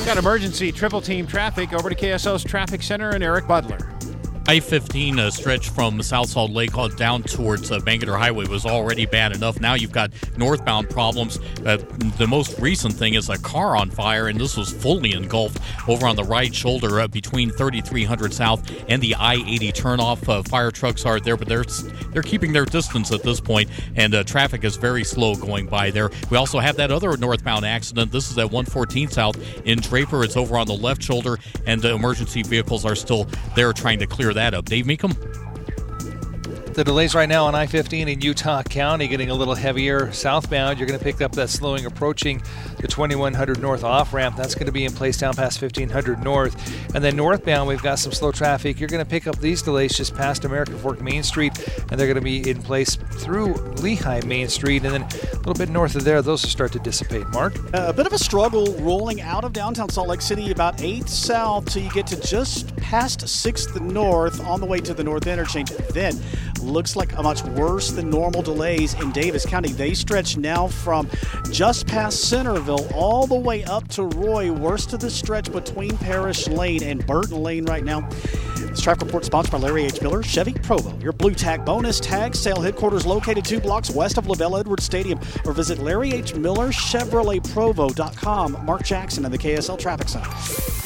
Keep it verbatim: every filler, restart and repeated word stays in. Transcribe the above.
Got emergency triple team traffic over to K S L's Traffic Center and Eric Butler. I fifteen uh, stretch from South Salt Lake on down towards uh, Bangerter Highway was already bad enough. Now you've got northbound problems. Uh, the most recent thing is a car on fire, and this was fully engulfed over on the right shoulder uh, between thirty-three hundred South and the I eighty turnoff. Uh, fire trucks are there, but they're they're keeping their distance at this point, and uh, traffic is very slow going by there. We also have that other northbound accident. This is at one fourteen South in Draper. It's over on the left shoulder, and the emergency vehicles are still there trying to clear that up. Dave Meekum. The delays right now on I fifteen in Utah County getting a little heavier. Southbound, you're going to pick up that slowing approaching the twenty-one hundred north off-ramp. That's going to be in place down past fifteen hundred north. And then northbound, we've got some slow traffic. You're going to pick up these delays just past American Fork Main Street, and they're going to be in place through Lehigh Main Street. And then a little bit north of there, those will start to dissipate. Mark? Uh, a bit of a struggle rolling out of downtown Salt Lake City, about eighth south till you get to just past sixth north on the way to the north interchange. Then looks like a much worse than normal delays in Davis County. They stretch now from just past Centerville all the way up to Roy. Worst of the stretch between Parish Lane and Burton Lane right now. This traffic report sponsored by Larry H. Miller, Chevy Provo. Your Blue Tag bonus tag sale headquarters located two blocks west of LaVelle Edwards Stadium, or visit Larry H. Miller Chevrolet Provo dot com. Mark Jackson in the K S L Traffic Center.